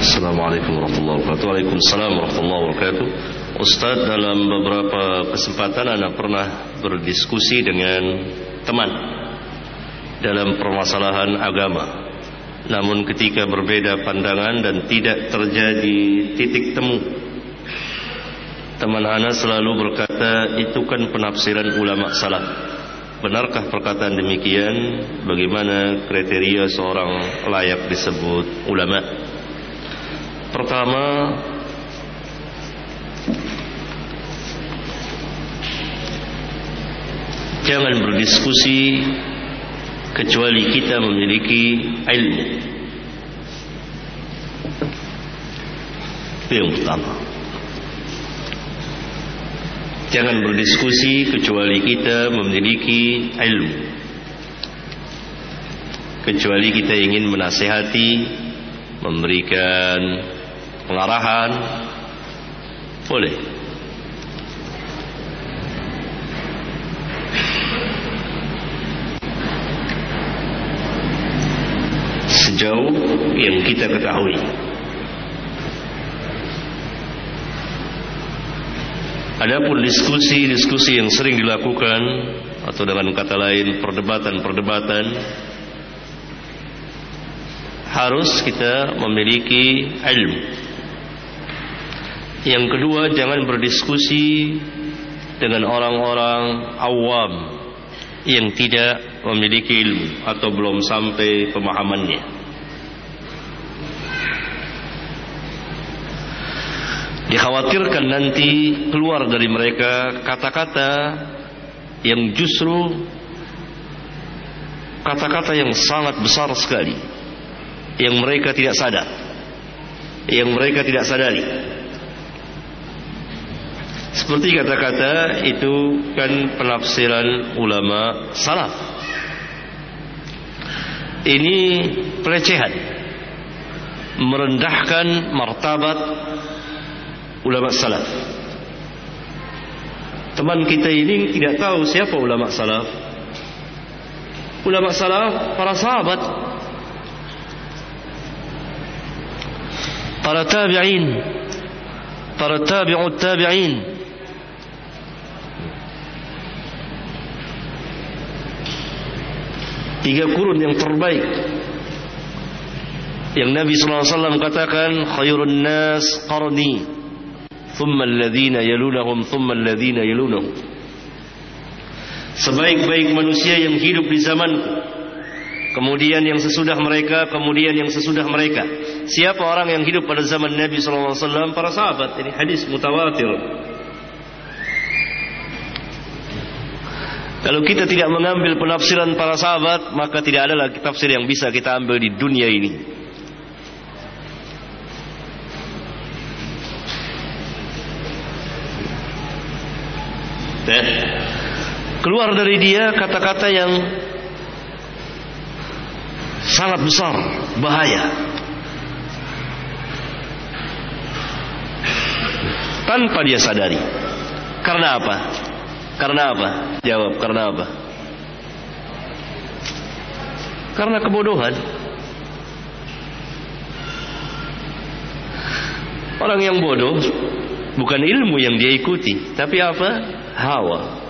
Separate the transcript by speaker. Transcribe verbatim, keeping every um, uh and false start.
Speaker 1: Assalamualaikum warahmatullahi wabarakatuh. Waalaikumsalam warahmatullahi wabarakatuh. Ustaz, dalam beberapa kesempatan Anda pernah berdiskusi dengan teman dalam permasalahan agama. Namun ketika berbeda pandangan dan tidak terjadi titik temu, teman Anda selalu berkata, itu kan penafsiran ulama salaf. Benarkah perkataan demikian? Bagaimana kriteria seorang layak disebut ulama? Pertama, jangan berdiskusi kecuali kita memiliki ilmu. Itu yang pertama. Jangan berdiskusi kecuali kita memiliki ilmu. Kecuali kita ingin menasihati, memberikan pengarahan, boleh. Sejauh yang kita ketahui. Adapun diskusi-diskusi yang sering dilakukan, atau dengan kata lain perdebatan-perdebatan, harus kita memiliki ilmu. Yang kedua, jangan berdiskusi dengan orang-orang awam yang tidak memiliki ilmu atau belum sampai pemahamannya. Dikhawatirkan nanti keluar dari mereka kata-kata yang justru kata-kata yang sangat besar sekali, yang mereka tidak sadar, yang mereka tidak sadari. Seperti kata-kata itu kan penafsiran ulama salaf. Ini pelecehan, merendahkan martabat ulama salaf. Teman kita ini tidak tahu siapa ulama salaf. Ulama salaf para sahabat, para tabi'in, para tabi'ut tabi'in. Tiga kurun yang terbaik, yang Nabi sallallahu alaihi wasallam katakan, khairun nas qarni, thumma alladhina yalunahum, thumma alladhina yalunahum. Sebaik-baik manusia yang hidup di zamanku, kemudian yang sesudah mereka, kemudian yang sesudah mereka. Siapa orang yang hidup pada zaman Nabi sallallahu alaihi wasallam? Para sahabat. Ini hadis mutawatir. Kalau kita tidak mengambil penafsiran para sahabat, maka tidak ada lagi tafsir yang bisa kita ambil di dunia ini. Dan keluar dari dia kata-kata yang sangat besar, bahaya, tanpa dia sadari. Karena apa? Karena apa? Jawab, karena apa? Karena kebodohan. Orang yang bodoh bukan ilmu yang dia ikuti, tapi apa? Hawa.